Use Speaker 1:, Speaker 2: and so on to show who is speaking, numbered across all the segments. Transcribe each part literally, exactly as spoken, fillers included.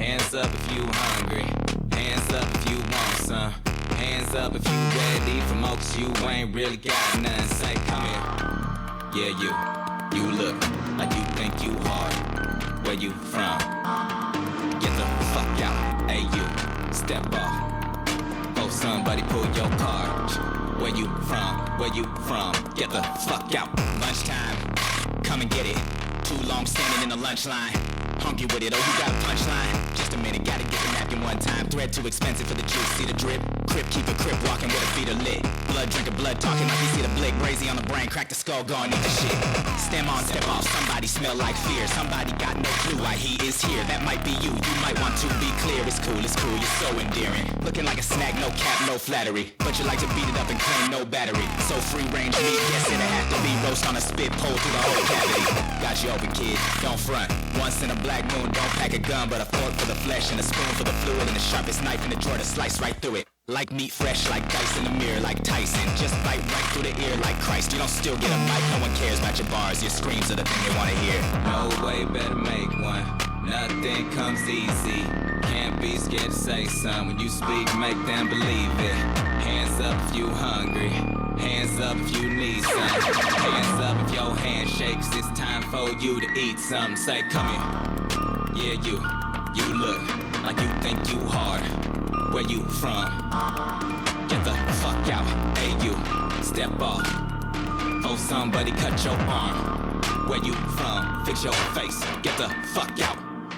Speaker 1: Hands up if you hungry. Hands up if you want some. Hands up if you ready for more, cause you ain't really got nothing. Say, come here. Yeah, you. You look like you think you hard. Where you from? Get the fuck out. Hey, you. Step off. Oh, somebody pull your card. Where you from? Where you from? Get the fuck out. Lunchtime. Come and get it. Too long standing in the lunch line. Hungry with it, oh you got a punchline? Just a minute, gotta get the napkin one time. Thread too expensive for the juice, see the drip? Crip, keep a crip, walking with a feet are lit. Blood drinker, blood talking like you see the blick. Brazy on the brain, crack the skull, go and eat the shit. Stem on, step off, somebody smell like fear. Somebody got no clue why he is here. That might be you, you might want to be clear. It's cool, it's cool, you're so endearing. Looking like a snack, no cap, no flattery. But you like to beat it up and claim no battery. So free range meat, yes it'll have to be. Roast on a spit pole through the whole cavity. Got you open kid, don't front. Once in a black moon, don't pack a gun, but a fork for the flesh and a spoon for the fluid and the sharpest knife in the drawer to slice right through it. Like meat fresh, like dice in the mirror, like Tyson. Just bite right through the ear like Christ. You don't still get a mic, no one cares about your bars. Your screams are the thing they wanna hear. No way, better make one. Nothing comes easy. Can't be scared to say something. When you speak, make them believe it. Hands up if you hungry. Hands up if you need some. Hands up if your hand shakes. It's time for you to eat something. Say, come here. Yeah, you. You look like you think you hard. Where you from? Get the fuck out. Hey, you. Step off. Oh, somebody cut your arm. Where you from? Fix your face. Get the fuck out.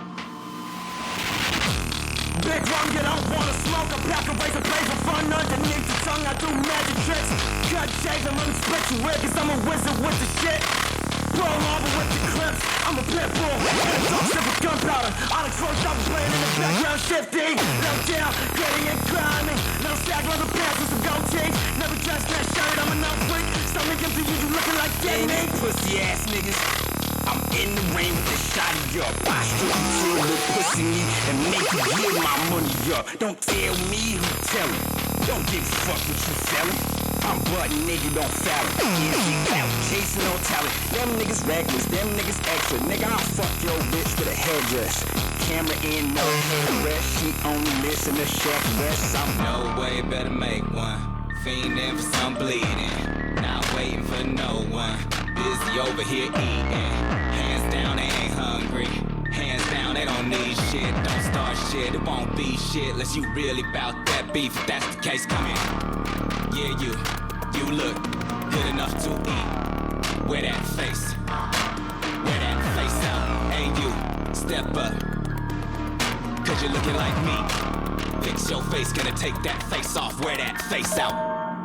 Speaker 2: Big rum, you don't wanna smoke. I pack a razor blade for fun underneath the tongue. I do magic tricks. Cut shades and let me split you with, cause I'm a wizard with the shit. Roll over with the clips. I'm a pit bull. And a dog sip with gunpowder. On a close up playing in the background shifting. Low down, gritty and grimy. Little sag leather pants with some gold teeth. Never dressed that shirt, I'm a no freak. Stomach empty, you looking like dead meat.
Speaker 3: Pussy ass niggas. I'm in the rain with a shot of your posture. You chill with pussy me and make you give my money up. Don't tell me who tellin'. Don't give a fuck what you sellin'. I'm butt nigga, don't foul it. Yeah, you out chasing no talent. Them niggas reckless, them niggas extra. Nigga, I'll fuck your bitch with a headdress. Camera in, no headrest. She only listen to Chef West. I'm
Speaker 1: no way, better make one. Fiending for some bleeding. Not waiting for no one. Busy over here eating. Hands down, they ain't hungry. Hands down, they don't need shit. Don't start shit, it won't be shit unless you really bout that beef. If that's the case, come in. Yeah, you, you look good enough to eat. Wear that face. Wear that face out. Hey, you, step up. Cause you're looking like me. Fix your face, gonna take that face off. Wear that face out.